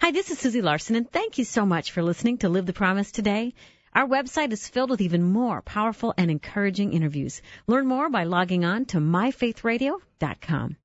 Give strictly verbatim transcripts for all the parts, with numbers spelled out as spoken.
Hi, this is Susie Larson, and thank you so much for listening to Live the Promise today. Our website is filled with even more powerful and encouraging interviews. Learn more by logging on to my faith radio dot com.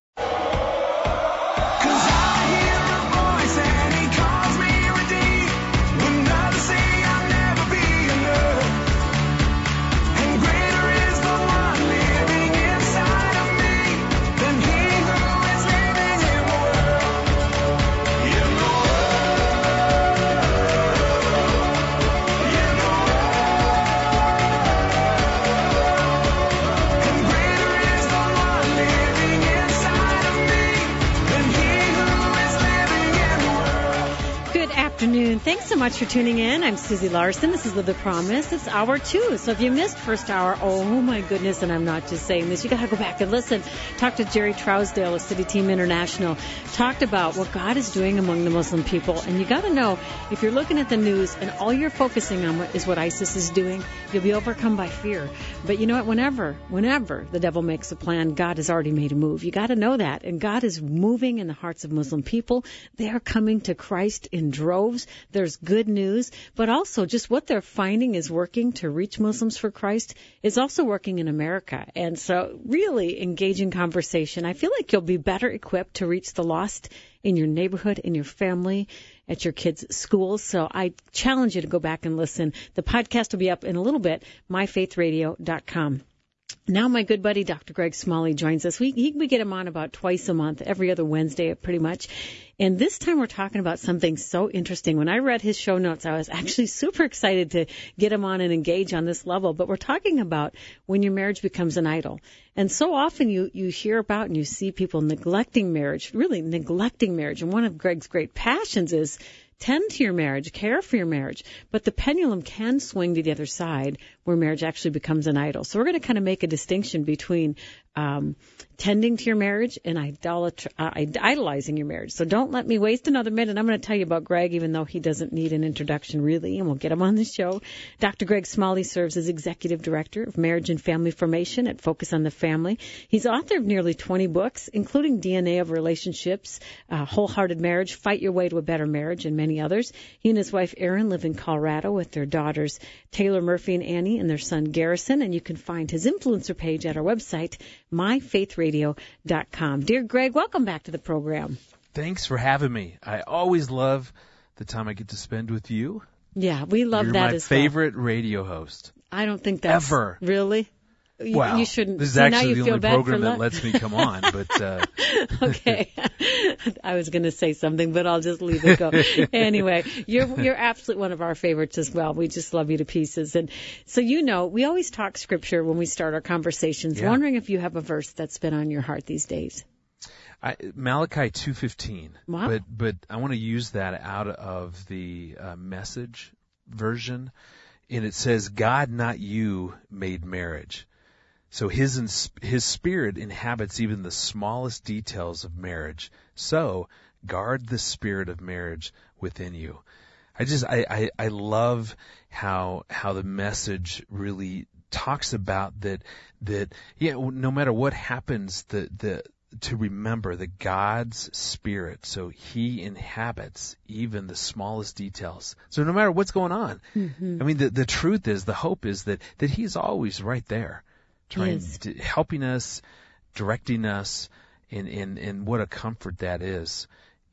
Afternoon. Thanks so much for tuning in. I'm Susie Larson. This is Live the Promise. It's hour two. So if you missed first hour, oh my goodness, and I'm not just saying this, you got to go back and listen. Talked to Jerry Trousdale of City Team International. Talked about what God is doing among the Muslim people. And you got to know, if you're looking at the news and all you're focusing on is what ISIS is doing, you'll be overcome by fear. But you know what? Whenever, whenever the devil makes a plan, God has already made a move. You got to know that. And God is moving in the hearts of Muslim people. They are coming to Christ in droves. There's good news, but also just what they're finding is working to reach Muslims for Christ is also working in America. And so really engaging conversation. I feel like you'll be better equipped to reach the lost in your neighborhood, in your family, at your kids' schools. So I challenge you to go back and listen. The podcast will be up in a little bit, my faith radio dot com. Now my good buddy, Doctor Greg Smalley, joins us. We, he, we get him on about twice a month, every other Wednesday pretty much. And this time we're talking about something so interesting. When I read his show notes, I was actually super excited to get him on and engage on this level. But we're talking about when your marriage becomes an idol. And so often you, you hear about and you see people neglecting marriage, really neglecting marriage. And one of Greg's great passions is tend to your marriage, care for your marriage, but the pendulum can swing to the other side where marriage actually becomes an idol. So we're going to kind of make a distinction between um, tending to your marriage and idolat- uh, idolizing your marriage. So don't let me waste another minute. I'm going to tell you about Greg, even though he doesn't need an introduction really, and we'll get him on the show. Doctor Greg Smalley serves as Executive Director of Marriage and Family Formation at Focus on the Family. He's author of nearly twenty books, including D N A of Relationships, uh, Wholehearted Marriage, Fight Your Way to a Better Marriage, and many others. He and his wife, Erin, live in Colorado with their daughters, Taylor Murphy and Annie, and their son, Garrison. And you can find his influencer page at our website, my faith radio dot com. Dear Greg, welcome back to the program. Thanks for having me. I always love the time I get to spend with you. Yeah, we love You're that my as well. favorite radio host. I don't think that's... Ever. Really? You, well, you shouldn't. this is See, actually now you the feel only bad program for that luck. lets me come on. But uh... Okay, I was going to say something, but I'll just leave it go. Anyway, you're you're absolutely one of our favorites as well. We just love you to pieces. And so you know, we always talk scripture when we start our conversations. Yeah. Wondering if you have a verse that's been on your heart these days. I, Malachi two fifteen. Wow. But but I want to use that out of the uh, Message version, and it says, "God, not you, made marriage." So his his spirit inhabits even the smallest details of marriage. So guard the spirit of marriage within you. I just I, I, I love how how the Message really talks about that that yeah no matter what happens the the to remember that God's spirit, so he inhabits even the smallest details. So no matter what's going on, mm-hmm. I mean the the truth is, the hope is that that he's always right there. Trying yes. to, helping us, directing us, and, and, and what a comfort that is.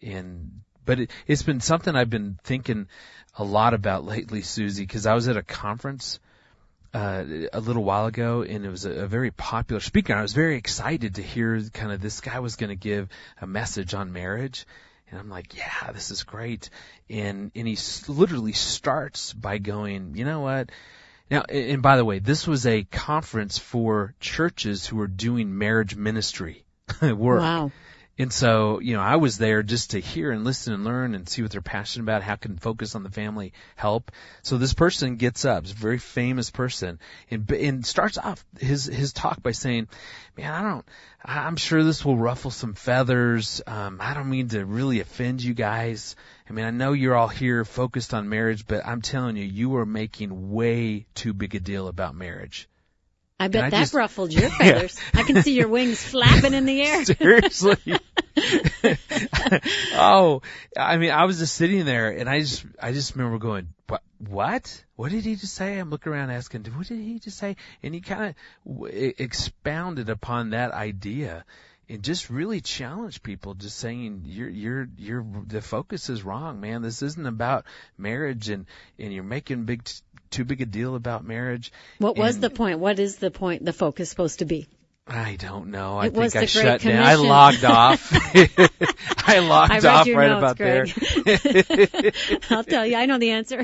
And but it, it's been something I've been thinking a lot about lately, Susie, because I was at a conference uh, a little while ago, and it was a, a very popular speaker. I was very excited to hear kind of this guy was going to give a message on marriage. And I'm like, yeah, this is great. And and he literally starts by going, you know what? Now, and by the way, this was a conference for churches who are doing marriage ministry work. Wow. And so, you know, I was there just to hear and listen and learn and see what they're passionate about, how can focus on the family help. So this person gets up, it's a very famous person, and, and starts off his, his talk by saying, man, I don't, I'm sure this will ruffle some feathers. Um, I don't mean to really offend you guys. I mean, I know you're all here focused on marriage, but I'm telling you, you are making way too big a deal about marriage. I bet I that just, ruffled your feathers. Yeah. I can see your wings flapping in the air. Seriously. Oh, I mean, I was just sitting there, and I just, I just remember going, what, what? What did he just say? I'm looking around asking, what did he just say? And he kind of w- expounded upon that idea and just really challenged people, just saying, you're, you're, you're, the focus is wrong, man. This isn't about marriage, and, and you're making big, too big a deal about marriage. What was and, the point? What is the point, the focus supposed to be? I don't know. It I was think I the Great shut down. I Commission. logged off. I logged I read off your right notes, about Greg. there. I'll tell you, I know the answer.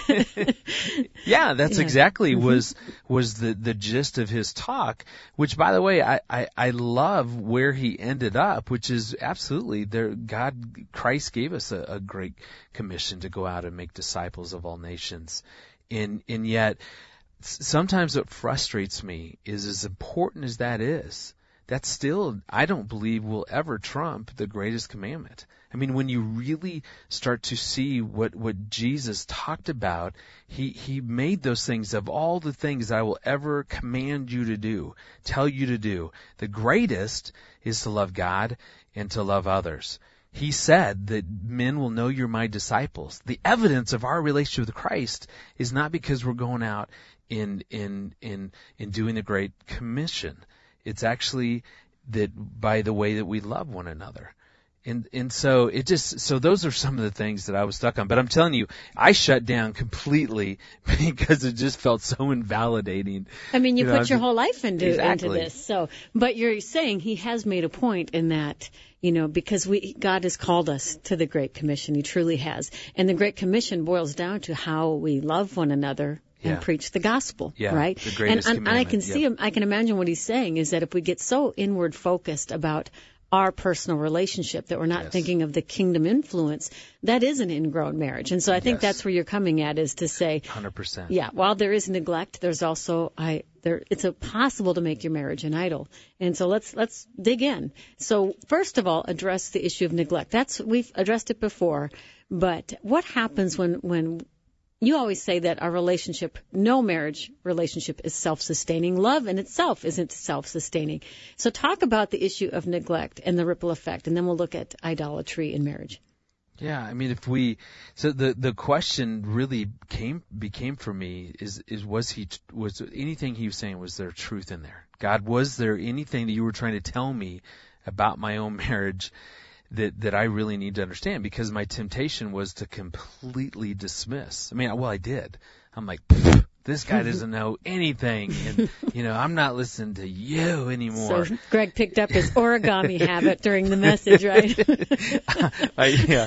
Yeah, that's Yeah. exactly Mm-hmm. was was the the gist of his talk. Which, by the way, I I, I love where he ended up, which is absolutely there. God, Christ gave us a, a great commission to go out and make disciples of all nations, and and yet. Sometimes what frustrates me is, as important as that is, that still, I don't believe, will ever trump the greatest commandment. I mean, when you really start to see what, what Jesus talked about, he, he made those things, of all the things I will ever command you to do, tell you to do, the greatest is to love God and to love others. He said that men will know you're my disciples. The evidence of our relationship with Christ is not because we're going out in in in in doing the Great Commission. It's actually that by the way that we love one another. And and so it just so those are some of the things that I was stuck on. But I'm telling you, I shut down completely because it just felt so invalidating. I mean, you, You know, put your I'm- whole life into Exactly. into this. So, but you're saying he has made a point in that, you know, because we God has called us to the Great Commission. He truly has. And the Great Commission boils down to how we love one another and Yeah. preach the gospel, Yeah, right? the greatest and, and I can commandment, see yep. him, I can imagine what he's saying is that if we get so inward focused about our personal relationship that we're not Yes. thinking of the kingdom influence, that is an ingrown marriage. And so I think Yes. that's where you're coming at, is to say, one hundred percent. yeah, while there is neglect, there's also I there it's a possible to make your marriage an idol. And so let's let's dig in. So first of all, address the issue of neglect. That's we've addressed it before, but what happens when when you always say that our relationship, no marriage relationship is self-sustaining. Love in itself isn't self-sustaining. So talk about the issue of neglect and the ripple effect, and then we'll look at idolatry in marriage. Yeah, I mean, if we, so the the question really came became for me is is was he was anything he was saying, was there truth in there? God, was there anything that you were trying to tell me about my own marriage that that I really need to understand? Because my temptation was to completely dismiss. I mean, well, I did. I'm like, this guy doesn't know anything, and you know, I'm not listening to you anymore. So Greg picked up his origami habit during the message, right? I, yeah,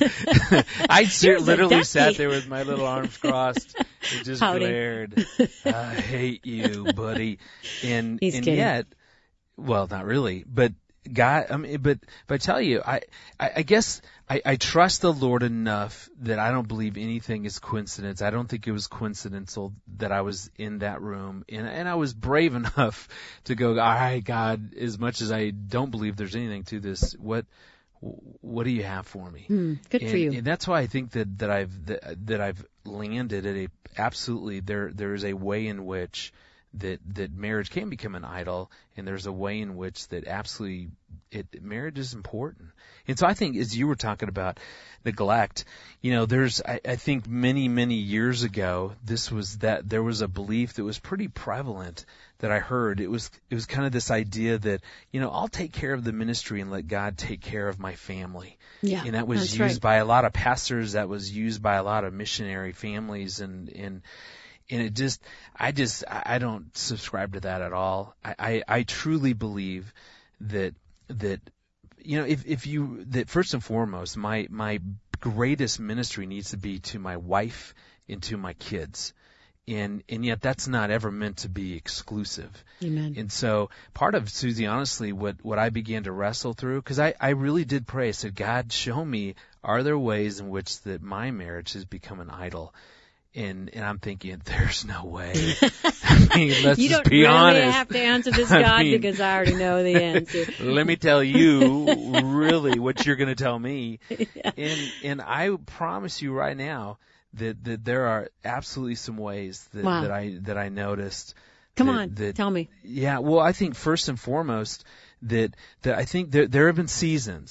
I ser- Here's a literally ducky. sat there with my little arms crossed and just Pouting. glared. I hate you, buddy. And He's and kidding. yet, well, not really, but God, I mean, but if I tell you, I I, I guess. I, I trust the Lord enough that I don't believe anything is coincidence. I don't think it was coincidental that I was in that room. And, and I was brave enough to go, all right, God, as much as I don't believe there's anything to this, what what do you have for me? Hmm, good and, for you. And that's why I think that, that I've that, that I've landed at a absolutely there there is a way in which that that marriage can become an idol, and there's a way in which that absolutely it marriage is important. And so I think, as you were talking about neglect, you know, there's I, I think many many years ago this was that there was a belief that was pretty prevalent that I heard. It was it was kind of this idea that, you know, I'll take care of the ministry and let God take care of my family. Yeah, And that was that's used right. by a lot of pastors. That was used by a lot of missionary families, and and. And it just, I just, I don't subscribe to that at all. I, I, I truly believe that, that, you know, if, if you, that first and foremost, my, my greatest ministry needs to be to my wife and to my kids. And, and yet that's not ever meant to be exclusive. Amen. And so part of, Susie, honestly, what, what I began to wrestle through, because I, I really did pray. I said, God, show me, are there ways in which that my marriage has become an idol? And and I'm thinking, there's no way. I mean, let's You just don't be really honest. have to answer this, I God, mean- because I already know the answer. Let me tell you really what you're going to tell me. Yeah. And and I promise you right now that, that there are absolutely some ways that, Wow. that I that I noticed. Come that- on, that- tell me. Yeah, well, I think first and foremost that that I think there there have been seasons.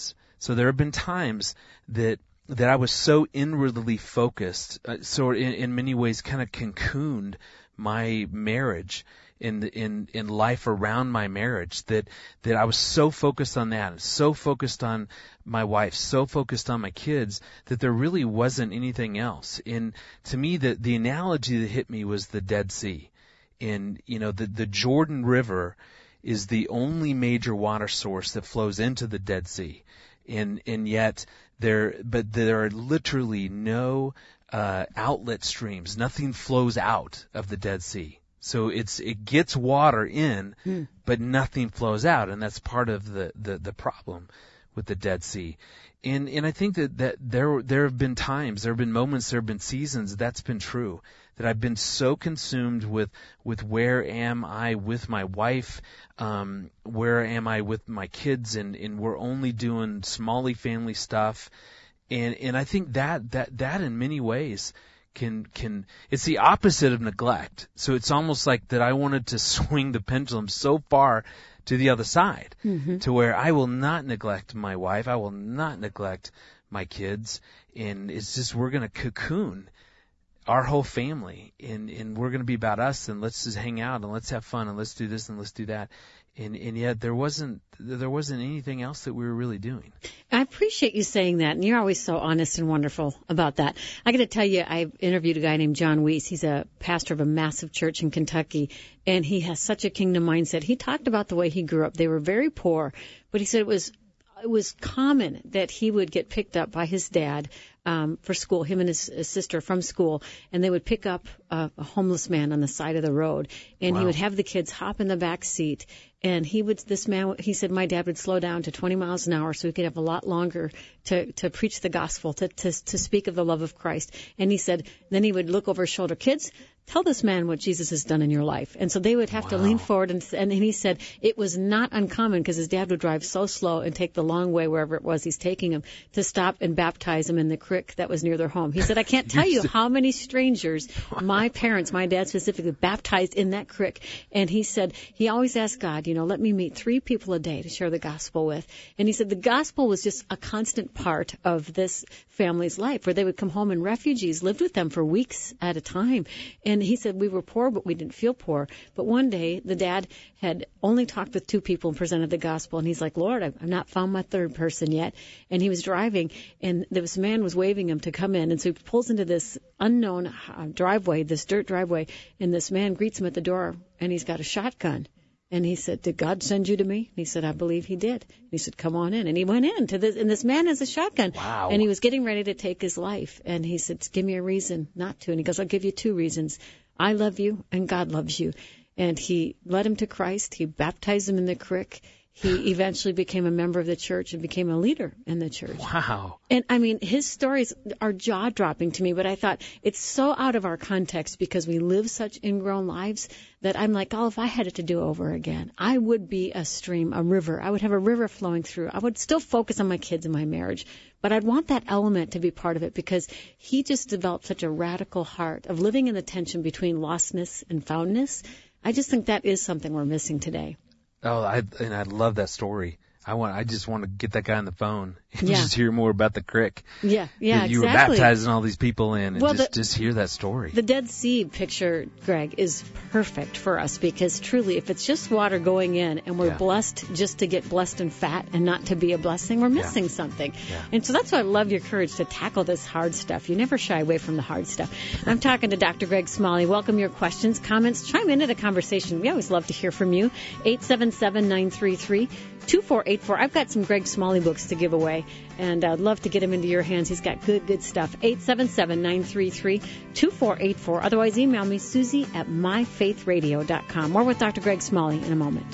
So there have been times that that I was so inwardly focused, uh, so in, in many ways kind of cocooned my marriage in the, in in life around my marriage, that that I was so focused on that, so focused on my wife, so focused on my kids, that there really wasn't anything else. And to me, the the analogy that hit me was the Dead Sea. And you know, the the Jordan River is the only major water source that flows into the Dead Sea, and and yet there, but there are literally no uh, outlet streams. Nothing flows out of the Dead Sea. So it's it gets water in, hmm. but nothing flows out, and that's part of the, the, the problem with the Dead Sea. And and I think that, that there there have been times, there have been moments, there have been seasons that's been true, that I've been so consumed with with where am I with my wife, um, where am I with my kids, and, and we're only doing smally family stuff, and and I think that that that in many ways can can it's the opposite of neglect. So it's almost like that I wanted to swing the pendulum so far to the other side, mm-hmm. to where I will not neglect my wife, I will not neglect my kids, and it's just we're going to cocoon our whole family, and, and we're going to be about us, and let's just hang out, and let's have fun, and let's do this, and let's do that. And, and yet there wasn't there wasn't anything else that we were really doing. I appreciate you saying that, and you're always so honest and wonderful about that. I got to tell you, I interviewed a guy named John Weiss. He's a pastor of a massive church in Kentucky, and he has such a kingdom mindset. He talked about the way he grew up. They were very poor, but he said it was it was common that he would get picked up by his dad um, for school, him and his, his sister from school, and they would pick up a, a homeless man on the side of the road, and wow. he would have the kids hop in the back seat. And he would, this man, he said, my dad would slow down to twenty miles an hour so he could have a lot longer to, to preach the gospel, to, to, to speak of the love of Christ. And he said, then he would look over his shoulder, kids, tell this man what Jesus has done in your life. And so they would have wow. to lean forward. And, and he said it was not uncommon because his dad would drive so slow and take the long way wherever it was he's taking him to stop and baptize him in the creek that was near their home. He said, I can't tell you how many strangers, my parents, my dad specifically, baptized in that creek. And he said he always asked God, you know, let me meet three people a day to share the gospel with. And he said the gospel was just a constant part of this family's life, where they would come home and refugees lived with them for weeks at a time. And he said we were poor, but we didn't feel poor. But one day the dad had only talked with two people and presented the gospel. And he's like, Lord, I've not found my third person yet. And he was driving, and this man was waving him to come in. And so he pulls into this unknown uh, driveway, this dirt driveway, and this man greets him at the door, and he's got a shotgun. And he said, did God send you to me? And he said, I believe he did. And he said, come on in. And he went in to this, and this man has a shotgun. Wow. And he was getting ready to take his life. And he said, give me a reason not to. And he goes, I'll give you two reasons. I love you, and God loves you. And he led him to Christ. He baptized him in the creek. He eventually became a member of the church and became a leader in the church. Wow. And, I mean, his stories are jaw-dropping to me, but I thought it's so out of our context because we live such ingrown lives that I'm like, oh, if I had it to do over again, I would be a stream, a river. I would have a river flowing through. I would still focus on my kids and my marriage, but I'd want that element to be part of it because he just developed such a radical heart of living in the tension between lostness and foundness. I just think that is something we're missing today. Oh, I and I love that story. I want. I just want to get that guy on the phone and yeah. just hear more about the creek. Yeah, yeah, that you exactly. were baptizing all these people in, and well, just the, just hear that story. The Dead Sea picture, Greg, is perfect for us because truly, if it's just water going in and we're yeah. blessed just to get blessed and fat and not to be a blessing, we're missing yeah. something. Yeah. And so that's why I love your courage to tackle this hard stuff. You never shy away from the hard stuff. I'm talking to Doctor Greg Smalley. Welcome your questions, comments. Chime in at a conversation. We always love to hear from you. eight seven seven, nine three three, two four eight four. I've got some Greg Smalley books to give away, and I'd love to get him into your hands. He's got good, good stuff. eight seven seven, nine three three, two four eight four. Otherwise, email me, Susie at my faith radio dot com. More with Doctor Greg Smalley in a moment.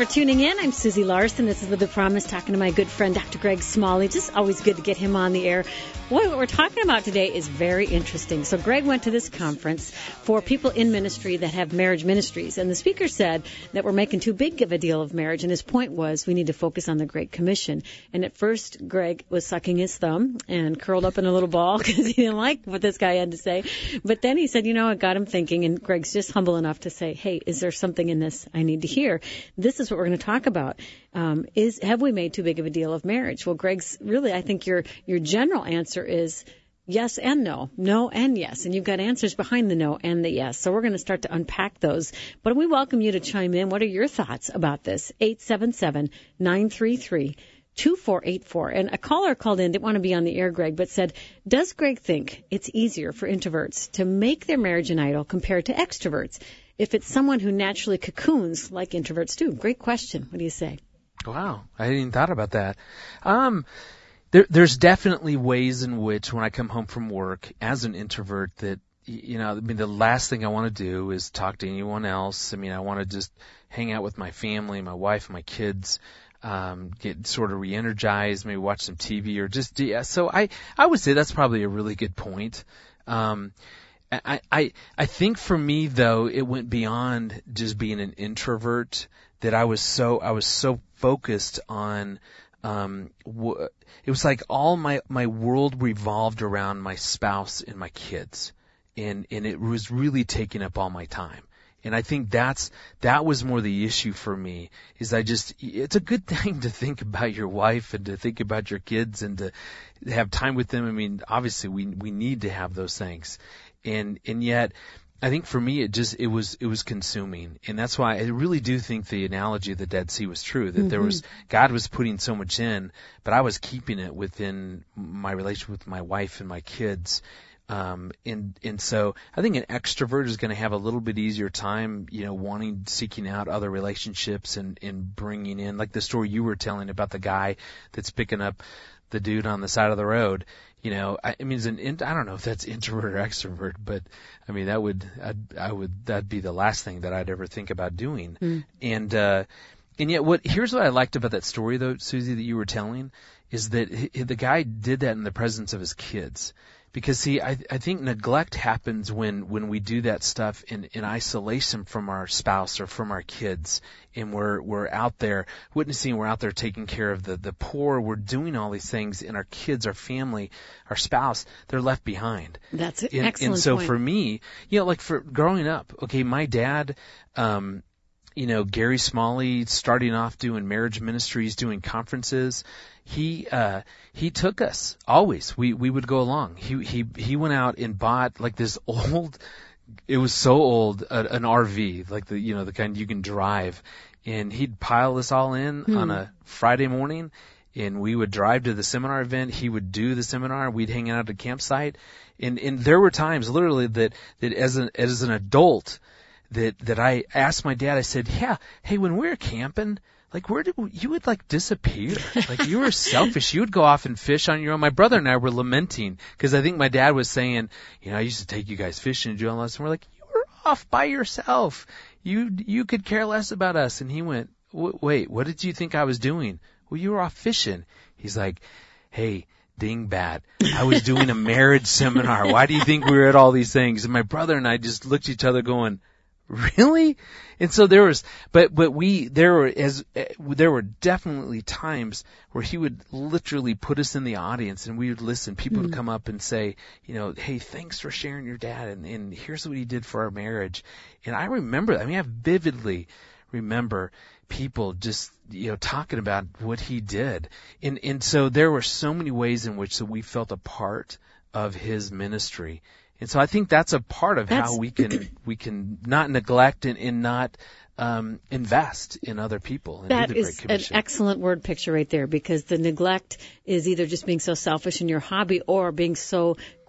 for tuning in. I'm Susie Larson. This is Live the Promise, talking to my good friend, Doctor Greg Smalley. Just always good to get him on the air. Boy, what we're talking about today is very interesting. So Greg went to this conference for people in ministry that have marriage ministries, and the speaker said that we're making too big of a deal of marriage, and his point was we need to focus on the Great Commission. And at first, Greg was sucking his thumb and curled up in a little ball because he didn't like what this guy had to say. But then he said, you know, it got him thinking, and Greg's just humble enough to say, hey, is there something in this I need to hear? This is what we're going to talk about. Um, is have we made too big of a deal of marriage? Well, Greg's really, I think your your general answer is yes and no, no and yes, and you've got answers behind the no and the yes. So we're going to start to unpack those. But we welcome you to chime in. What are your thoughts about this? eight seven seven, nine three three, two four eight four. And a caller called in, didn't want to be on the air, Greg, but said, does Greg think it's easier for introverts to make their marriage an idol compared to extroverts if it's someone who naturally cocoons like introverts do? Great question. What do you say? Wow, I hadn't even thought about that. Um, there, there's definitely ways in which when I come home from work as an introvert that, you know, I mean, the last thing I want to do is talk to anyone else. I mean, I want to just hang out with my family, my wife, my kids, um, get sort of re-energized, maybe watch some T V or just, yeah. So I, I would say that's probably a really good point. Um, I, I, I think for me though, it went beyond just being an introvert. That I was so I was so focused on, um, w- it was like all my my world revolved around my spouse and my kids, and and it was really taking up all my time. And I think that's that was more the issue for me. Is I just it's a good thing to think about your wife and to think about your kids and to have time with them. I mean, obviously we we need to have those things, and and yet. I think for me, it just, it was, it was consuming. And that's why I really do think the analogy of the Dead Sea was true, that mm-hmm. there was, God was putting so much in, but I was keeping it within my relationship with my wife and my kids. Um, and, and so I think an extrovert is going to have a little bit easier time, you know, wanting, seeking out other relationships and, and bringing in, like the story you were telling about the guy that's picking up the dude on the side of the road. You know, I, I mean, as an, I don't know if that's introvert or extrovert, but I mean, that would, I'd, I would, that'd be the last thing that I'd ever think about doing. Mm. And, uh, and yet what, here's what I liked about that story though, Susie, that you were telling, is that he, the guy did that in the presence of his kids. Because see, I, I think neglect happens when, when we do that stuff in, in isolation from our spouse or from our kids. And we're, we're out there witnessing, we're out there taking care of the, the poor, we're doing all these things, and our kids, our family, our spouse, they're left behind. That's an and, excellent And so point. for me, you know, like for growing up, okay, my dad, um, you know, Gary Smalley, starting off doing marriage ministries, doing conferences, he, uh, he took us always. We, we would go along. He, he, he went out and bought like this old, it was so old, uh, an R V, like the, you know, the kind you can drive, and he'd pile us all in hmm. on a Friday morning, and we would drive to the seminar event. He would do the seminar. We'd hang out at a campsite. And, and there were times literally that, that as an, as an adult, that, that I asked my dad, I said, yeah, hey, when we were camping, like, where did, you would like disappear. Like, you were selfish. You would go off and fish on your own. My brother and I were lamenting, because I think my dad was saying, you know, I used to take you guys fishing and do all this. And we're like, you were off by yourself. You, you could care less about us. And he went, wait, what did you think I was doing? Well, you were off fishing. He's like, hey, dingbat, I was doing a marriage seminar. Why do you think we were at all these things? And my brother and I just looked at each other going, really? And so there was, but, but we, there were, as, uh, there were definitely times where he would literally put us in the audience and we would listen. People mm. would come up and say, you know, hey, thanks for sharing your dad, and, and here's what he did for our marriage. And I remember, I mean, I vividly remember people just, you know, talking about what he did. And, and so there were so many ways in which that we felt a part of his ministry. And so I think that's a part of that's, how we can we can not neglect and, and not um, invest in other people. And that the Great is Commission. An excellent word picture right there, because the neglect is either just being so selfish in your hobby or being so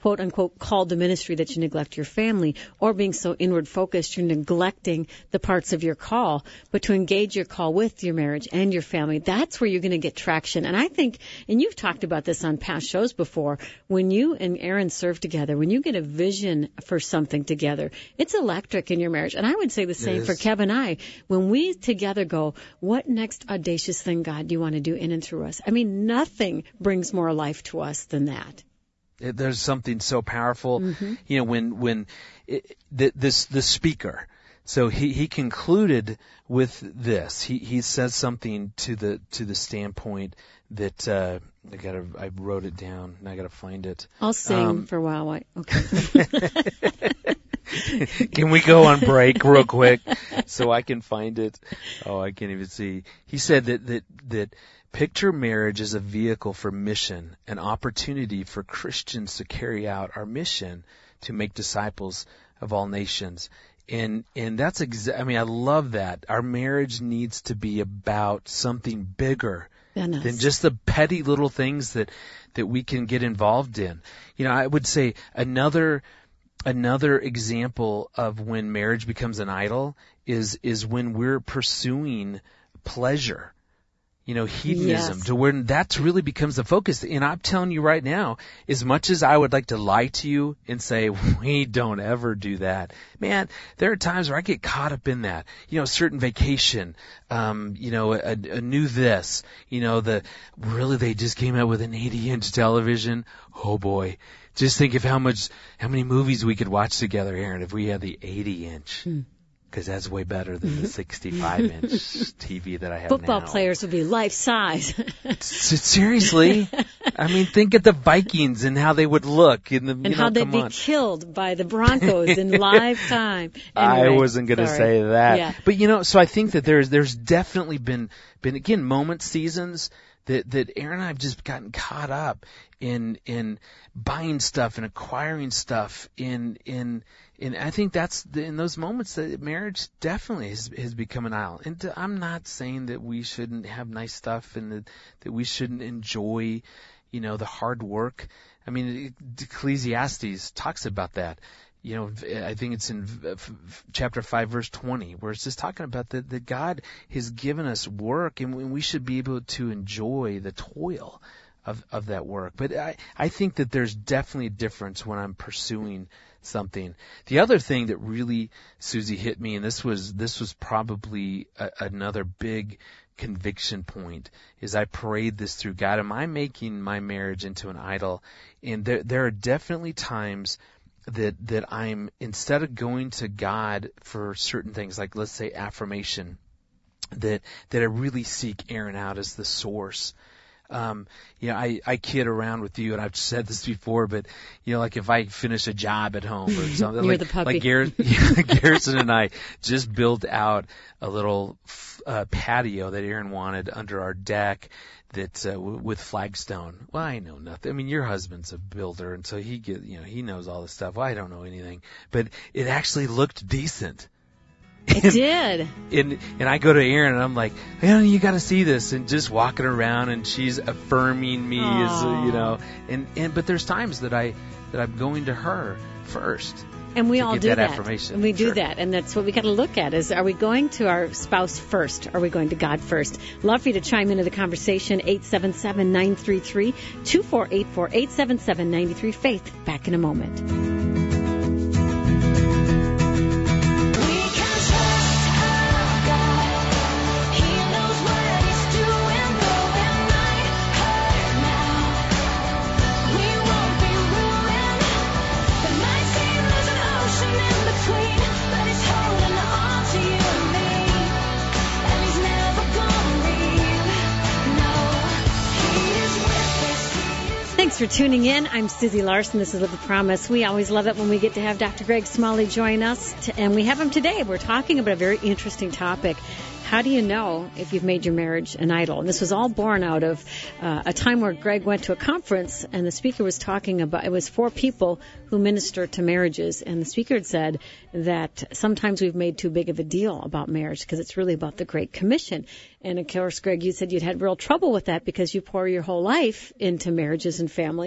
quote unquote called to ministry that you neglect your family, or being so inward focused you're neglecting the parts of your call. But to engage your call with your marriage and your family, that's where you're going to get traction. And I think, and you've talked about this on past shows before, when you and Aaron serve together, when you get a vision for something together, it's electric in your marriage. And I would say the same for Kev and I. When we together go, what next audacious thing, God, do you want to do in and through us? I mean, nothing brings more life to us than that. It, there's something so powerful, mm-hmm. you know, when when it, the, this the speaker. So he, he concluded with this. He he says something to the to the standpoint that uh, I got to I wrote it down and I got to find it. I'll sing um, for a while. I, okay. Can we go on break real quick so I can find it? Oh, I can't even see. He said that that that picture marriage as a vehicle for mission, an opportunity for Christians to carry out our mission to make disciples of all nations. And and that's exa- I mean, I love that. Our marriage needs to be about something bigger Goodness. than just the petty little things that that we can get involved in. You know, I would say another Another example of when marriage becomes an idol is is when we're pursuing pleasure, you know, hedonism, yes. to where that really becomes the focus. And I'm telling you right now, as much as I would like to lie to you and say, we don't ever do that, man, there are times where I get caught up in that. You know, a certain vacation, um, you know, a, a new this, you know, the, really they just came out with an eighty inch television. Oh boy. Just think of how much, how many movies we could watch together, Aaron, if we had the eighty inch. Because that's way better than the sixty-five inch T V that I have Football now. players would be life size. Seriously? I mean, think of the Vikings and how they would look in the, and you know, how they'd come be on. killed by the Broncos in live time. Anyway, I wasn't going to say that. Yeah. But, you know, so I think that there's, there's definitely been, been, again, moment seasons that, that Aaron and I have just gotten caught up in, in buying stuff and acquiring stuff in, in, and I think that's the, in those moments that marriage definitely has, has become an idol. And to, I'm not saying that we shouldn't have nice stuff and that, that we shouldn't enjoy, you know, the hard work. I mean, Ecclesiastes talks about that. You know, I think it's in chapter five, verse twenty, where it's just talking about that, that God has given us work and we should be able to enjoy the toil of, of that work. But I, I think that there's definitely a difference when I'm pursuing something. The other thing that really, Susie, hit me, and this was, this was probably a, another big conviction point, is I prayed this through. God, am I making my marriage into an idol? And there, there are definitely times that, that I'm, instead of going to God for certain things, like let's say affirmation, that, that I really seek Aaron out as the source. Um, you know, I, I kid around with you, and I've said this before, but, you know, like if I finish a job at home or something, You're like, the puppy. like Gar- Garrison and I just built out a little, uh, patio that Aaron wanted under our deck that, uh, w- with flagstone. Well, I know nothing. I mean, your husband's a builder, and so he get, you know, he knows all this stuff. Well, I don't know anything, but it actually looked decent. It and, did. And and I go to Erin and I'm like, man, you got to see this, and just walking around, and she's affirming me Aww. as a, you know, and and but there's times that I that I'm going to her first. And we to all get do that, that. affirmation. And we do Sure. that. And that's what we got to look at is, are we going to our spouse first? Are we going to God first? Love for you to chime into the conversation. eight seven seven, nine three three, two four eight four, eight seven seven, nine three. Faith. Back in a moment. Thanks for tuning in. I'm Susie Larson. This is Live the Promise. We always love it when we get to have Doctor Greg Smalley join us, to, and we have him today. We're talking about a very interesting topic. How do you know if you've made your marriage an idol? And this was all born out of uh, a time where Greg went to a conference, and the speaker was talking about, it was for people who minister to marriages, and the speaker had said that sometimes we've made too big of a deal about marriage because it's really about the Great Commission. And of course, Greg, you said you'd had real trouble with that because you pour your whole life into marriages and family.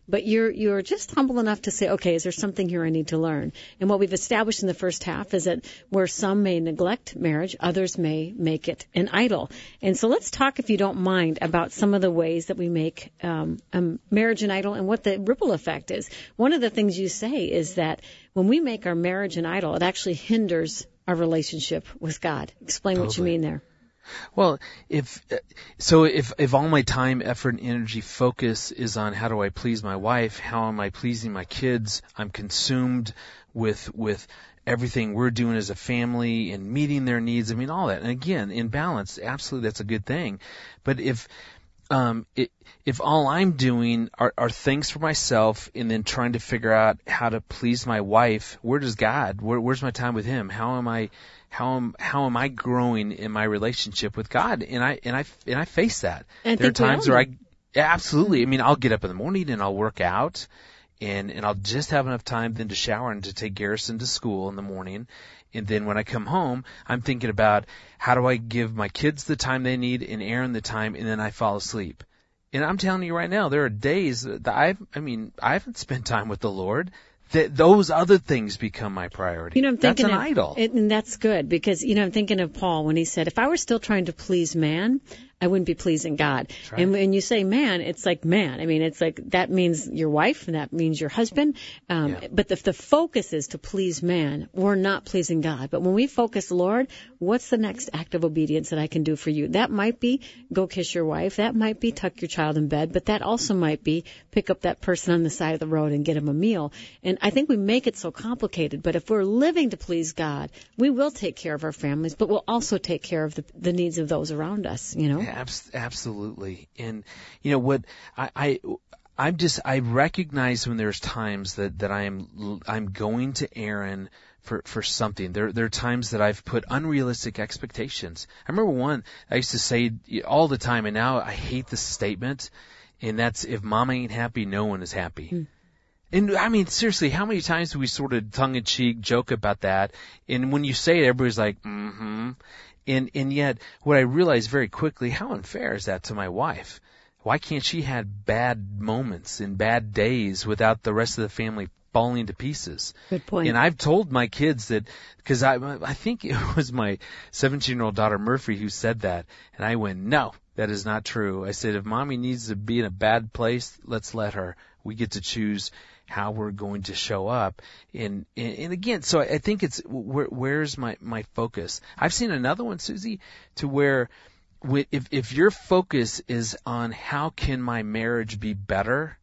but you're you're just humble enough to say, okay, is there something here I need to learn? And what we've established in the first half is that where some may neglect marriage, others may make it an idol. And so let's talk, if you don't mind, about some of the ways that we make um, a marriage an idol and what the ripple effect is. One of the things you say is that when we make our marriage an idol, it actually hinders our relationship with God. Explain Totally. What you mean there. Well, if so, if if all my time, effort, and energy focus is on how do I please my wife, how am I pleasing my kids, I'm consumed with with everything we're doing as a family and meeting their needs. I mean, all that. And again, in balance, absolutely, that's a good thing. But if um, it, if all I'm doing are, are things for myself and then trying to figure out how to please my wife, where does God? Where, where's my time with Him? How am I? How am how am I growing in my relationship with God? And I and I and I face that. And there are times where I yeah, absolutely. I mean, I'll get up in the morning and I'll work out, and and I'll just have enough time then to shower and to take Garrison to school in the morning. And then when I come home, I'm thinking about how do I give my kids the time they need and Aaron the time, and then I fall asleep. And I'm telling you right now, there are days that I I mean I haven't spent time with the Lord. That those other things become my priority. You know, I'm thinking that's an of, idol. It, and that's good because, you know, I'm thinking of Paul when he said, if I were still trying to please man, I wouldn't be pleasing God. Right. And when you say man, it's like man. I mean, it's like that means your wife and that means your husband. Um, yeah. But if the focus is to please man, we're not pleasing God. But when we focus, Lord, what's the next act of obedience that I can do for you? That might be go kiss your wife. That might be tuck your child in bed. But that also might be pick up that person on the side of the road and get him a meal. And I think we make it so complicated. But if we're living to please God, we will take care of our families, but we'll also take care of the, the needs of those around us, you know? Yeah, absolutely. And, you know, what I, I, I'm just, I recognize when there's times that, that I am, I'm going to Aaron for, for something. There, there are times that I've put unrealistic expectations. I remember one I used to say all the time, and now I hate this statement, and that's, if mama ain't happy, no one is happy. Hmm. And I mean, seriously, how many times do we sort of tongue-in-cheek joke about that? And when you say it, everybody's like, mm-hmm. And, and yet, what I realized very quickly, how unfair is that to my wife? Why can't she have bad moments and bad days without the rest of the family falling to pieces? Good point. And I've told my kids that, because I, I think it was my seventeen-year-old daughter Murphy who said that, and I went, no, that is not true. I said, if mommy needs to be in a bad place, let's let her. We get to choose how we're going to show up. And, and, and again, so I think it's, where, where's my, my focus? I've seen another one, Susie, to where if, if your focus is on how can my marriage be better,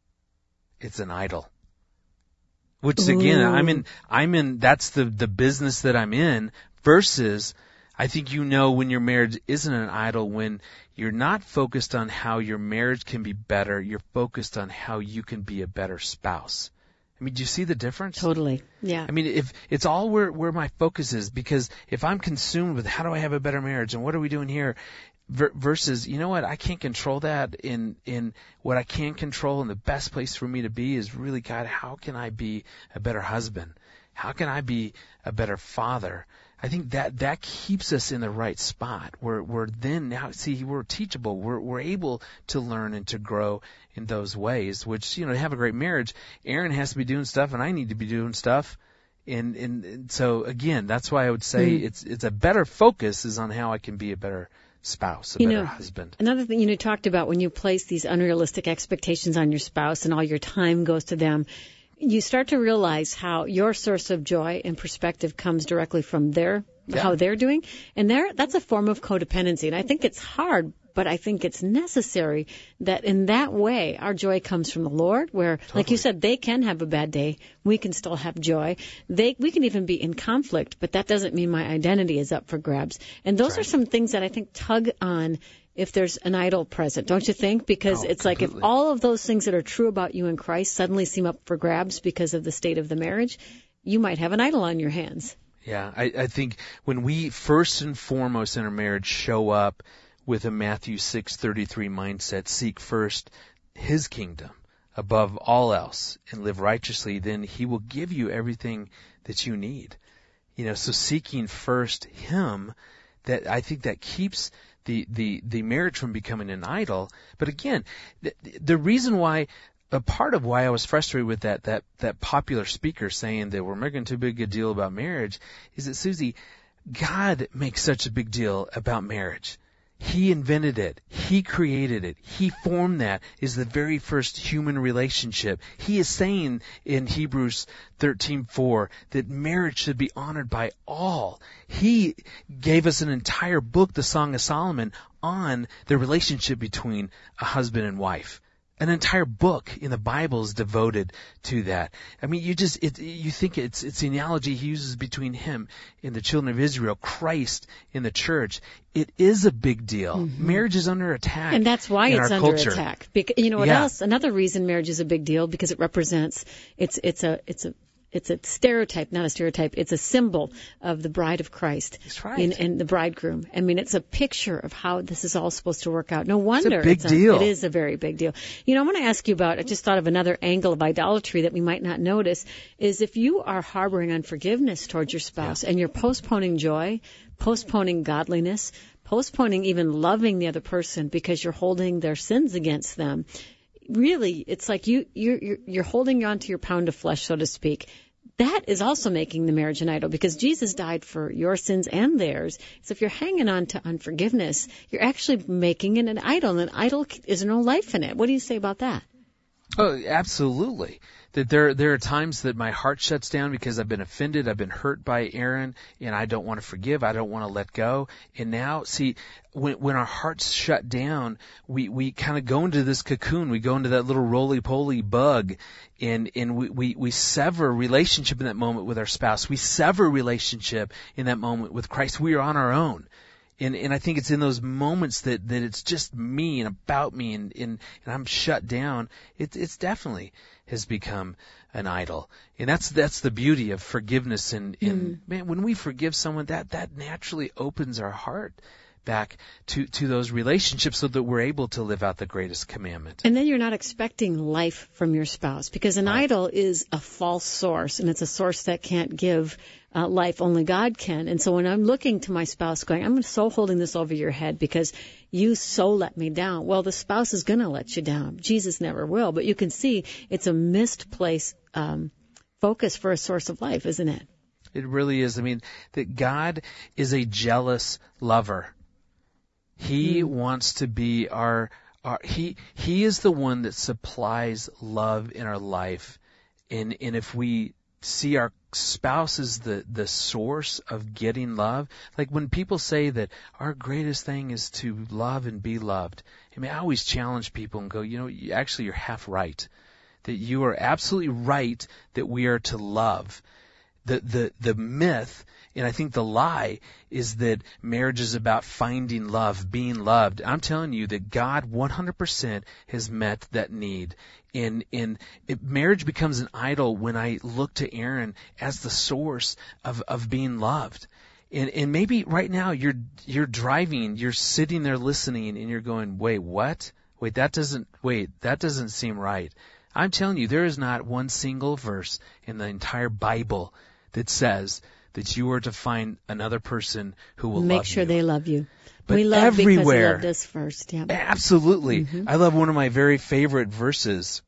it's an idol. Which again, Ooh. I'm in, I'm in, that's the, the business that I'm in versus, I think you know when your marriage isn't an idol when you're not focused on how your marriage can be better. You're focused on how you can be a better spouse. I mean, do you see the difference? Totally. Yeah. I mean, if it's all where, where my focus is, because if I'm consumed with how do I have a better marriage and what are we doing here versus, you know what, I can't control that in, in what I can control, and the best place for me to be is really, God, how can I be a better husband? How can I be a better father? I think that that keeps us in the right spot. We're we're then now see we're teachable. We're we're able to learn and to grow in those ways. Which, you know, to have a great marriage, Aaron has to be doing stuff, and I need to be doing stuff. And and, and so again, that's why I would say mm. it's it's a better focus is on how I can be a better spouse, a you better know, husband. Another thing you know talked about when you place these unrealistic expectations on your spouse and all your time goes to them. You start to realize how your source of joy and perspective comes directly from their, yeah. how they're doing. And there, that's a form of codependency. And I think it's hard, but I think it's necessary that in that way, our joy comes from the Lord, where, totally. Like you said, they can have a bad day. We can still have joy. They, we can even be in conflict, but that doesn't mean my identity is up for grabs. And those right. are some things that I think tug on if there's an idol present, don't you think? Because oh, it's completely. like if all of those things that are true about you in Christ suddenly seem up for grabs because of the state of the marriage, you might have an idol on your hands. Yeah, I, I think when we first and foremost in our marriage show up with a Matthew six thirty-three mindset, seek first His kingdom above all else and live righteously, then He will give you everything that you need. You know, so seeking first Him, that I think that keeps the, the, the marriage from becoming an idol. But again, the, the reason why a part of why I was frustrated with that, that, that popular speaker saying that we're making too big a deal about marriage is that, Susie, God makes such a big deal about marriage. He invented it. He created it. He formed that is the very first human relationship. He is saying in Hebrews thirteen four that marriage should be honored by all. He gave us an entire book, the Song of Solomon, on the relationship between a husband and wife. An entire book in the Bible is devoted to that. I mean, you just, it, you think it's, it's the analogy he uses between him and the children of Israel, Christ in the church. It is a big deal. Mm-hmm. Marriage is under attack. And that's why it's under culture. attack. Because, you know what yeah. else? Another reason marriage is a big deal, because it represents, it's, it's a, it's a, It's a stereotype, not a stereotype. It's a symbol of the bride of Christ. That's right. And, and the bridegroom. I mean, it's a picture of how this is all supposed to work out. No wonder. It's a big it's a, deal. It is a very big deal. You know, I want to ask you about, I just thought of another angle of idolatry that we might not notice, is if you are harboring unforgiveness towards your spouse yeah. and you're postponing joy, postponing godliness, postponing even loving the other person because you're holding their sins against them, really, it's like you, you're, you're, you're holding on to your pound of flesh, so to speak. That is also making the marriage an idol, because Jesus died for your sins and theirs. So if you're hanging on to unforgiveness, you're actually making it an idol. And an idol is no life in it. What do you say about that? Oh, absolutely. That there there are times that my heart shuts down because I've been offended, I've been hurt by Aaron, and I don't want to forgive, I don't want to let go. And now, see, when when our hearts shut down, we, we kind of go into this cocoon, we go into that little roly-poly bug, and, and we, we, we sever relationship in that moment with our spouse. We sever relationship in that moment with Christ. We are on our own. And, and I think it's in those moments that, that it's just me and about me and, and, and I'm shut down. It, it's definitely has become an idol. And that's, that's the beauty of forgiveness. And, and mm. man, when we forgive someone, that, that naturally opens our heart back to, to those relationships so that we're able to live out the greatest commandment. And then you're not expecting life from your spouse, because an right. idol is a false source, and it's a source that can't give uh, life. Only God can. And so when I'm looking to my spouse going, I'm so holding this over your head because you so let me down. Well, the spouse is going to let you down. Jesus never will. But you can see it's a misplaced um, focus for a source of life, isn't it? It really is. I mean, that God is a jealous lover. He mm. wants to be our, our, he, he is the one that supplies love in our life. And, and if we see our spouse as the, the source of getting love, like when people say that our greatest thing is to love and be loved, I mean, I always challenge people and go, you know, you, actually you're half right. That you are absolutely right that we are to love. The, the, the myth, and I think the lie, is that marriage is about finding love, being loved. I'm telling you that God one hundred percent has met that need. And, and it, marriage becomes an idol when I look to Aaron as the source of, of being loved. And, and maybe right now you're, you're driving, you're sitting there listening, and you're going, wait, what? Wait, that doesn't, wait, that doesn't seem right. I'm telling you, there is not one single verse in the entire Bible that says that you are to find another person who will Make love sure you. they love you. But we love everywhere, because he loved us first. Yeah. Absolutely. Mm-hmm. I love one of my very favorite verses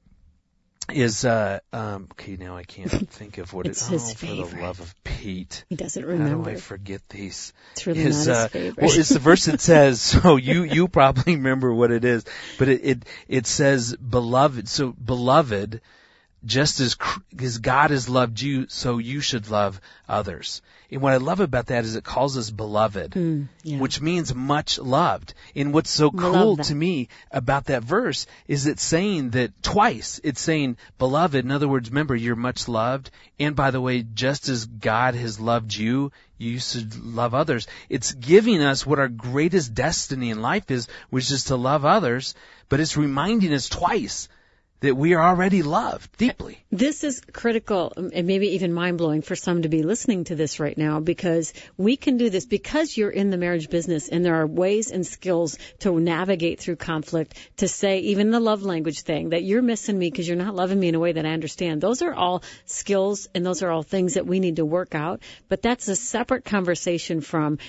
is, uh, um, okay, now I can't think of what it's it his oh, favorite. For the love of Pete. He doesn't remember. How do I forget these? It's really His, not his uh, favorite. Well, it's the verse that says, so you, you probably remember what it is, but it, it, it says, beloved, so beloved, just as, as God has loved you, so you should love others. And what I love about that is it calls us beloved, mm, yeah. which means much loved. And what's so cool to me about that verse is it's saying that twice. It's saying beloved. In other words, remember, you're much loved. And by the way, just as God has loved you, you should love others. It's giving us what our greatest destiny in life is, which is to love others. But it's reminding us twice that we are already loved deeply. This is critical and maybe even mind-blowing for some to be listening to this right now, because we can do this because you're in the marriage business, and there are ways and skills to navigate through conflict, to say even the love language thing, that you're missing me because you're not loving me in a way that I understand. Those are all skills, and those are all things that we need to work out. But that's a separate conversation from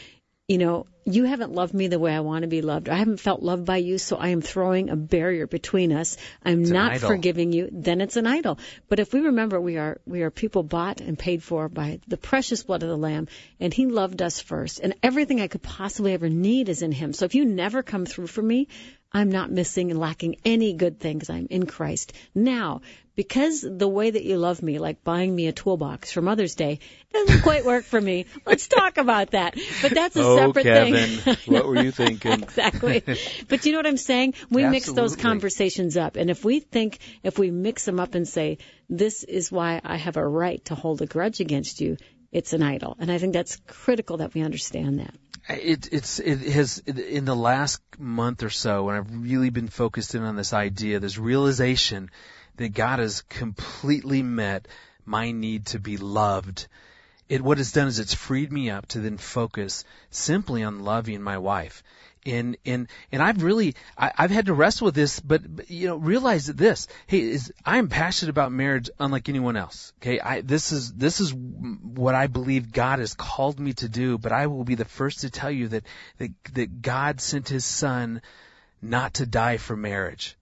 you know, you haven't loved me the way I want to be loved. I haven't felt loved by you, so I am throwing a barrier between us. I'm It's not an idol. forgiving you. Then it's an idol. But if we remember, we are we are people bought and paid for by the precious blood of the Lamb, and He loved us first. And everything I could possibly ever need is in Him. So if you never come through for me, I'm not missing and lacking any good thing because I'm in Christ. Now, because the way that you love me, like buying me a toolbox for Mother's Day, doesn't quite work for me. Let's talk about that. But that's a oh, separate Kevin, thing. what were you thinking? Exactly. But you know what I'm saying? We mix those Absolutely. conversations up. And if we think, if we mix them up and say, this is why I have a right to hold a grudge against you, it's an idol. And I think that's critical that we understand that. It, it's, it has, in the last month or so, when I've really been focused in on this idea, this realization that God has completely met my need to be loved. It, what it's done is it's freed me up to then focus simply on loving my wife. And, and, and I've really, I, I've had to wrestle with this, but, but you know, realize that this, hey, is, I'm passionate about marriage unlike anyone else. Okay. I, this is, this is what I believe God has called me to do, but I will be the first to tell you that, that, that God sent His Son not to die for marriage.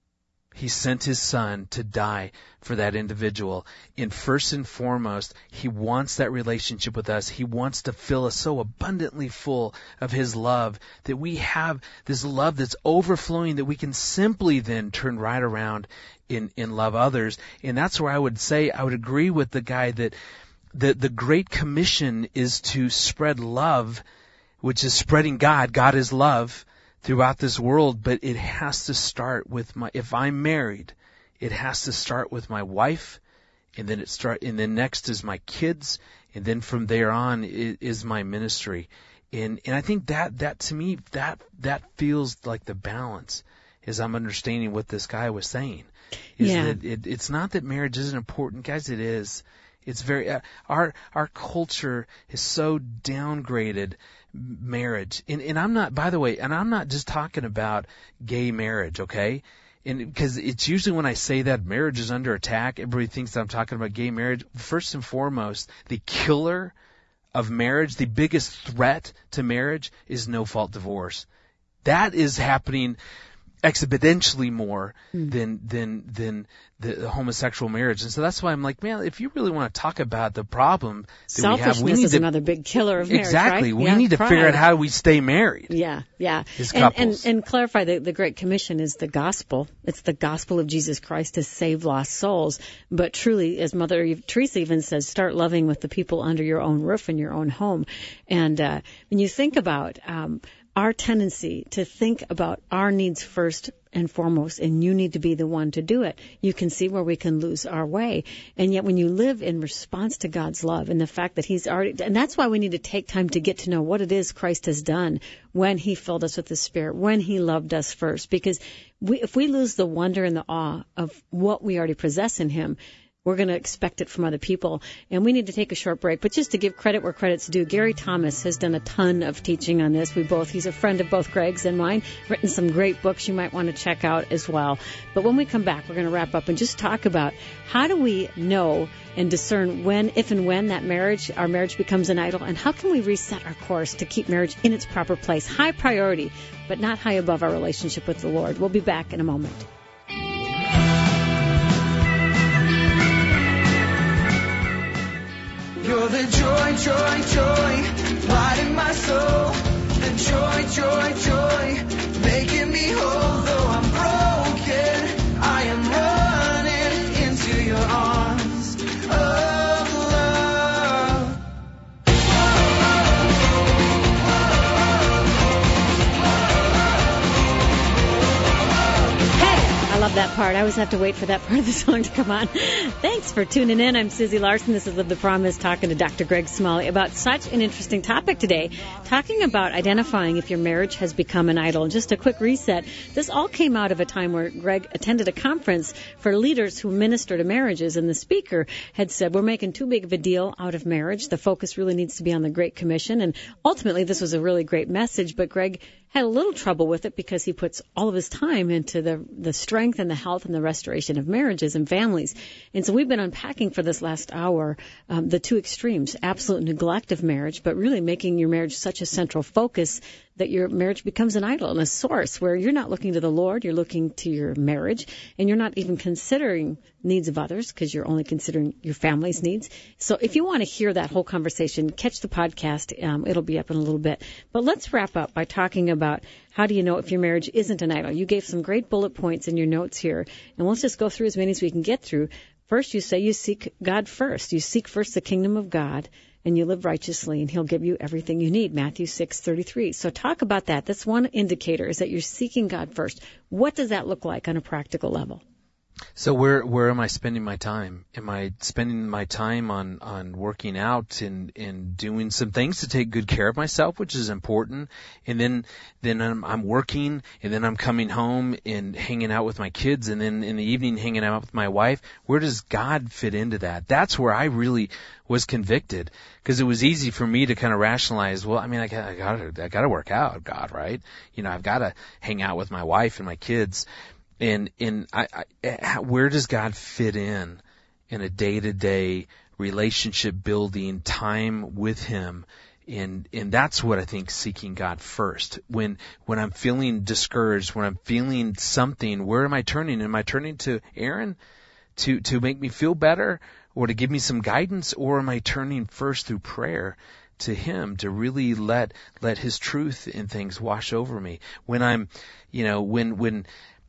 He sent His Son to die for that individual. And first and foremost, He wants that relationship with us. He wants to fill us so abundantly full of His love that we have this love that's overflowing that we can simply then turn right around and, and love others. And that's where I would say, I would agree with the guy that the, the Great Commission is to spread love, which is spreading God. God is love throughout this world, but it has to start with my, if I'm married, it has to start with my wife, and then it start, and then next is my kids, and then from there on is, is my ministry. And, and I think that, that to me, that, that feels like the balance as I'm understanding what this guy was saying. Is Yeah. that it, it's not that marriage isn't important, guys, it is. It's very, uh, our, our culture is so downgraded marriage. And, and I'm not, by the way, and I'm not just talking about gay marriage, okay? And because it's usually when I say that marriage is under attack, everybody thinks that I'm talking about gay marriage. First and foremost, the killer of marriage, the biggest threat to marriage is no-fault divorce. That is happening exponentially more mm. than than than the, the homosexual marriage. And so that's why I'm like, man, if you really want to talk about the problem that we have, we need is to, another big killer of marriage, exactly. right? We Yeah, need to pride. figure out how we stay married. Yeah, yeah. As and, couples. and, and clarify that the Great Commission is the gospel. It's the gospel of Jesus Christ to save lost souls. But truly, as Mother Teresa even says, start loving with the people under your own roof in your own home. And uh, when you think about um, our tendency to think about our needs first and foremost, and you need to be the one to do it, you can see where we can lose our way. And yet when you live in response to God's love and the fact that He's already, and that's why we need to take time to get to know what it is Christ has done when He filled us with the Spirit, when He loved us first. Because we, if we lose the wonder and the awe of what we already possess in Him, we're going to expect it from other people. And we need to take a short break. But just to give credit where credit's due, Gary Thomas has done a ton of teaching on this. We both, he's a friend of both Greg's and mine, written some great books you might want to check out as well. But when we come back, we're going to wrap up and just talk about how do we know and discern when, if and when that marriage, our marriage becomes an idol, and how can we reset our course to keep marriage in its proper place, high priority, but not high above our relationship with the Lord. We'll be back in a moment. You're the joy, joy, joy, light in my soul. The joy, joy, joy, making me whole. Though I'm broken, I am running into your arms of love. Hey, I love that part. I always have to wait for that part of the song to come on. Thanks for tuning in. I'm Susie Larson. This is Live the Promise, talking to Doctor Greg Smalley about such an interesting topic today, talking about identifying if your marriage has become an idol. And just a quick reset, this all came out of a time where Greg attended a conference for leaders who minister to marriages, and the speaker had said, we're making too big of a deal out of marriage. The focus really needs to be on the Great Commission. And ultimately, this was a really great message, but Greg had a little trouble with it because he puts all of his time into the the strength and the health and the restoration of marriages and families. And so we've been unpacking for this last hour um, the two extremes, absolute neglect of marriage, but really making your marriage such a central focus that your marriage becomes an idol and a source where you're not looking to the Lord, you're looking to your marriage, and you're not even considering needs of others because you're only considering your family's needs. So if you want to hear that whole conversation, catch the podcast. Um, it'll be up in a little bit. But let's wrap up by talking about how do you know if your marriage isn't an idol. You gave some great bullet points in your notes here, and let's just go through as many as we can get through. First, you say you seek God first. You seek first the kingdom of God, and you live righteously, and he'll give you everything you need, Matthew six thirty-three. So talk about that. That's one indicator, is that you're seeking God first. What does that look like on a practical level? So where where am I spending my time? Am I spending my time on, on working out and, and doing some things to take good care of myself, which is important, and then then I'm, I'm working, and then I'm coming home and hanging out with my kids, and then in the evening hanging out with my wife? Where does God fit into that? That's where I really was convicted, because it was easy for me to kind of rationalize, well, I mean, I got I got I got to work out, God, right? You know, I've got to hang out with my wife and my kids. And, and I, I, where does God fit in in a day-to-day relationship building time with Him? And, and that's what I think seeking God first. When, when I'm feeling discouraged, when I'm feeling something, where am I turning? Am I turning to Aaron to, to make me feel better or to give me some guidance? Or am I turning first through prayer to Him to really let, let His truth in things wash over me? When I'm, you know, when, when,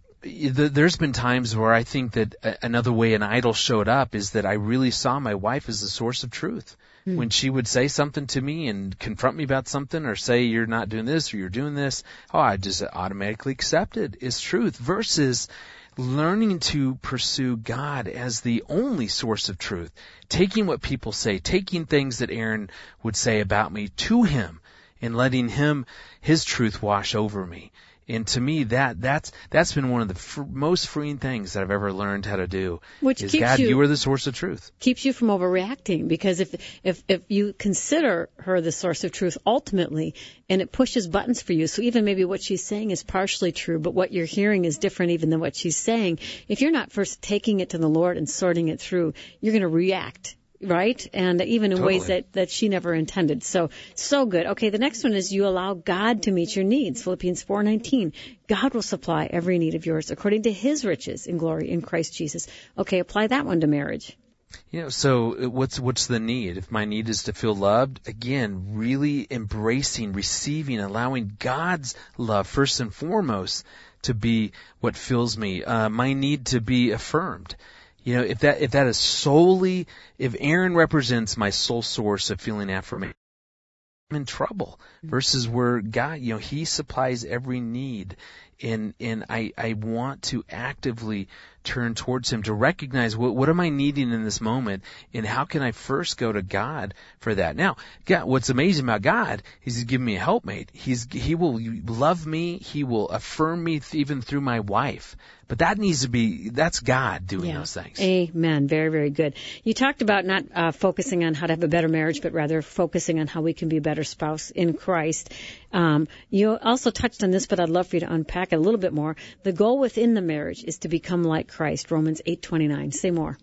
there's been times where I think that another way an idol showed up is that I really saw my wife as the source of truth. Mm. When she would say something to me and confront me about something or say you're not doing this or you're doing this, oh, I just automatically accepted as truth, versus learning to pursue God as the only source of truth, taking what people say, taking things that Aaron would say about me to Him and letting Him, His truth wash over me. And to me, that that's that's been one of the fr- most freeing things that I've ever learned how to do. Which is, keeps God, you, you are the source of truth. Keeps you from overreacting, because if if if you consider her the source of truth ultimately, and it pushes buttons for you, so even maybe what she's saying is partially true, but what you're hearing is different even than what she's saying. If you're not first taking it to the Lord and sorting it through, you're going to react. Right? And even in Totally. ways that, that she never intended. So, so good. Okay, the next one is you allow God to meet your needs. Philippians four nineteen. God will supply every need of yours according to His riches in glory in Christ Jesus. Okay, apply that one to marriage. You know, so what's what's the need? If my need is to feel loved, again, really embracing, receiving, allowing God's love first and foremost to be what fills me. Uh, my need to be affirmed. You know, if that if that is solely, if Aaron represents my sole source of feeling affirmation, I'm in trouble. Versus where God, you know, He supplies every need, and and I I want to actively turn towards Him to recognize what what am I needing in this moment, and how can I first go to God for that. Now, God, what's amazing about God is He's given me a helpmate. He's He will love me. He will affirm me th- even through my wife. But that needs to be, that's God doing yeah. those things. Amen. Very, very good. You talked about not uh, focusing on how to have a better marriage, but rather focusing on how we can be a better spouse in Christ. Um, you also touched on this, but I'd love for you to unpack it a little bit more. The goal within the marriage is to become like Christ, Romans eight twenty-nine. Say more.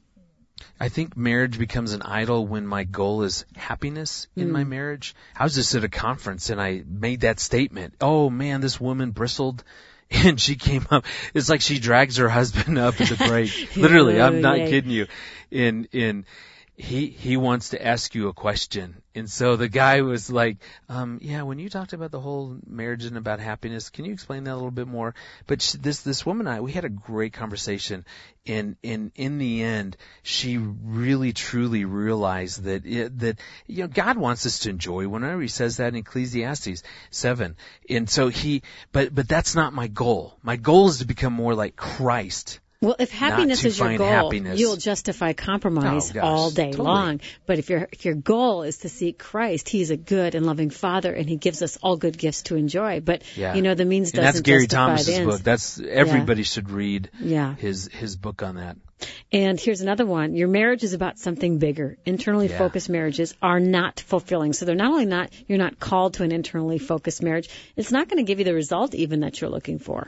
I think marriage becomes an idol when my goal is happiness in mm. my marriage. I was just at a conference and I made that statement. Oh man, this woman bristled. And she came up, it's like she drags her husband up at the break. Literally, I'm not kidding you. And, and he, he wants to ask you a question. And so the guy was like, um, yeah, when you talked about the whole marriage and about happiness, can you explain that a little bit more? But she, this, this woman and I, we had a great conversation. And, and in the end, she really truly realized that, it, that, you know, God wants us to enjoy whenever He says that in Ecclesiastes seven. And so he, but, but that's not my goal. My goal is to become more like Christ. Well, if happiness to is your find goal, happiness. you'll justify compromise Oh, gosh, all day totally. long. But if your if your goal is to seek Christ, He's a good and loving Father, and He gives us all good gifts to enjoy. But Yeah. you know, the means And doesn't that's Gary justify Thomas's the ends. book. That's everybody should read Yeah. his his book on that. And here's another one. Your marriage is about something bigger. Internally Yeah. focused marriages are not fulfilling. So they're not only not, you're not called to an internally focused marriage, it's not going to give you the result even that you're looking for.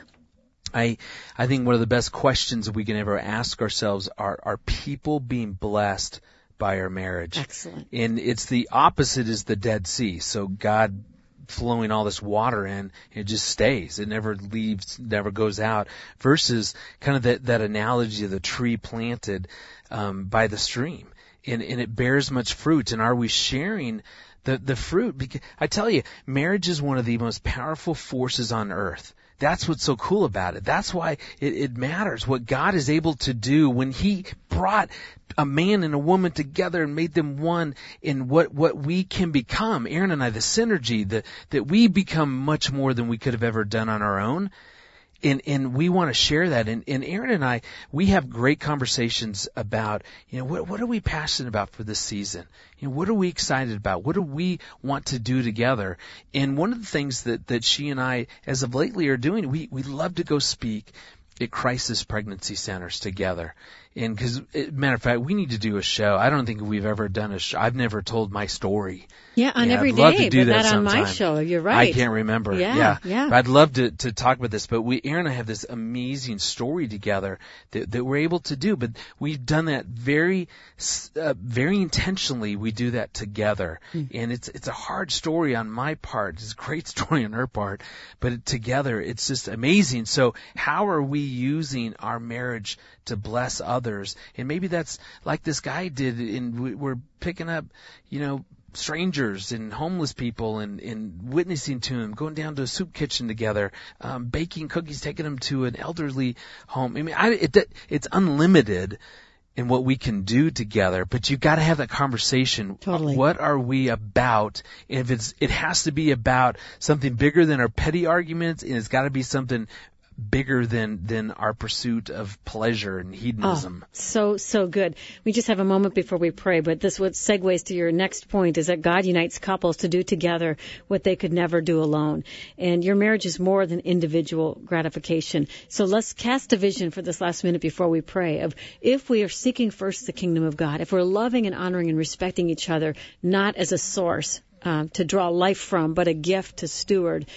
I I think one of the best questions we can ever ask ourselves are are people being blessed by our marriage? Excellent. And it's the opposite is the Dead Sea. So God flowing all this water in, it just stays. It never leaves, never goes out. Versus kind of that, that analogy of the tree planted um, by the stream. And, and it bears much fruit. And are we sharing the, the fruit? Because I tell you, marriage is one of the most powerful forces on earth. That's what's so cool about it. That's why it, it matters what God is able to do when He brought a man and a woman together and made them one in what, what we can become. Aaron and I, the synergy, the, that we become much more than we could have ever done on our own. And, and we want to share that. And, and Aaron and I, we have great conversations about, you know, what, what are we passionate about for this season? You know, what are we excited about? What do we want to do together? And one of the things that, that she and I, as of lately, are doing, we, we love to go speak at crisis pregnancy centers together. And because, matter of fact, we need to do a show. I don't think we've ever done a show. I've never told my story. Yeah, on Yeah, every I'd love day, to do but that not on my sometime. show. You're I right. can't remember. Yeah, yeah. yeah. But I'd love to, to talk about this. But we, Aaron and I have this amazing story together that, that we're able to do. But we've done that very, uh, very intentionally. We do that together. Mm. And it's, it's a hard story on my part. It's a great story on her part. But it, together, it's just amazing. So how are we using our marriage to bless others? And maybe that's like this guy did, and we're picking up, you know, strangers and homeless people and, and witnessing to them, going down to a soup kitchen together, um, baking cookies, taking them to an elderly home. I mean, I, it, it's unlimited in what we can do together, but you've got to have that conversation. Totally. What are we about? If it's, it has to be about something bigger than our petty arguments, and it's got to be something bigger than than our pursuit of pleasure and hedonism. Oh, so, so good. We just have a moment before we pray, but this what segues to your next point is that God unites couples to do together what they could never do alone. And your marriage is more than individual gratification. So let's cast a vision for this last minute before we pray of if we are seeking first the kingdom of God, if we're loving and honoring and respecting each other, not as a source uh, to draw life from, but a gift to steward,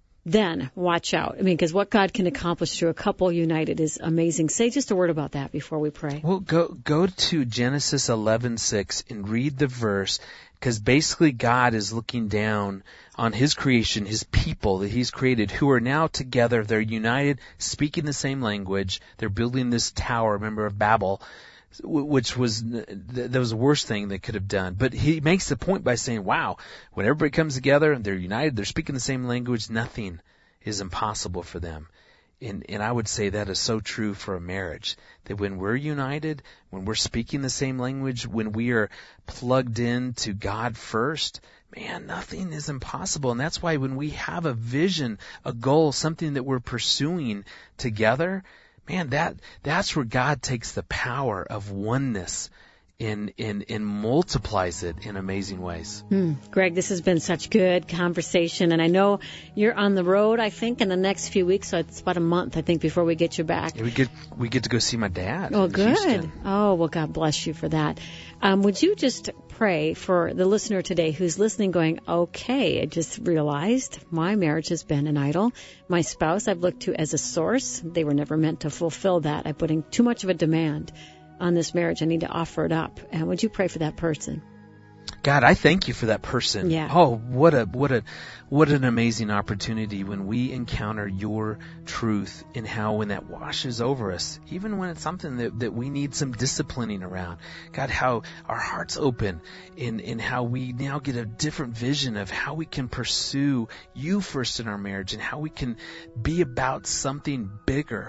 then watch out. I mean, because what God can accomplish through a couple united is amazing. Say just a word about that before we pray. Well, go go to Genesis eleven six and read the verse, because basically God is looking down on His creation, His people that He's created, who are now together. They're united, speaking the same language. They're building this tower, remember, of Babel, which was that was the worst thing they could have done. But he makes the point by saying, wow, when everybody comes together and they're united, they're speaking the same language, nothing is impossible for them. And, and I would say that is so true for a marriage, that when we're united, when we're speaking the same language, when we are plugged in to God first, man, nothing is impossible. And that's why when we have a vision, a goal, something that we're pursuing together, man, that that's where God takes the power of oneness and, and, and multiplies it in amazing ways. Hmm. Greg, this has been such good conversation, and I know you're on the road, I think, in the next few weeks, so it's about a month, I think, before we get you back. Yeah, we get we get to go see my dad. Oh, in good. Houston. Oh, well, God bless you for that. Um, would you just pray for the listener today who's listening going, okay, I just realized my marriage has been an idol. My spouse I've looked to as a source. They were never meant to fulfill that. I'm putting too much of a demand on this marriage. I need to offer it up. And would you pray for that person? God, I thank you for that person. Yeah. Oh, what a what a what an amazing opportunity when we encounter your truth, and how when that washes over us, even when it's something that, that we need some disciplining around. God, how our hearts open, and, and how we now get a different vision of how we can pursue you first in our marriage, and how we can be about something bigger.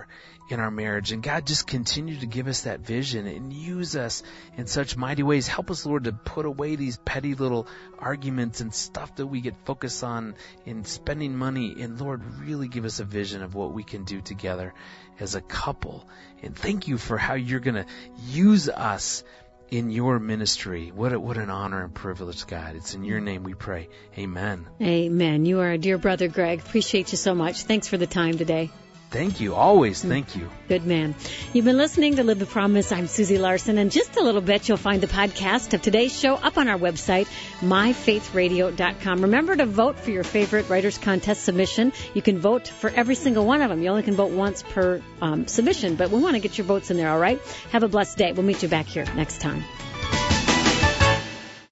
in our marriage. And God, just continue to give us that vision and use us in such mighty ways. Help us, Lord, to put away these petty little arguments and stuff that we get focused on in spending money. And Lord, really give us a vision of what we can do together as a couple. And thank you for how you're going to use us in your ministry. What a, what an honor and privilege, God. It's in your name we pray. Amen. Amen. You are a dear brother, Greg. Appreciate you so much. Thanks for the time today. Thank you. Always thank you. Good man. You've been listening to Live the Promise. I'm Susie Larson. In just a little bit, you'll find the podcast of today's show up on our website, my faith radio dot com. Remember to vote for your favorite Writers Contest submission. You can vote for every single one of them. You only can vote once per um, submission, but we want to get your votes in there, all right? Have a blessed day. We'll meet you back here next time.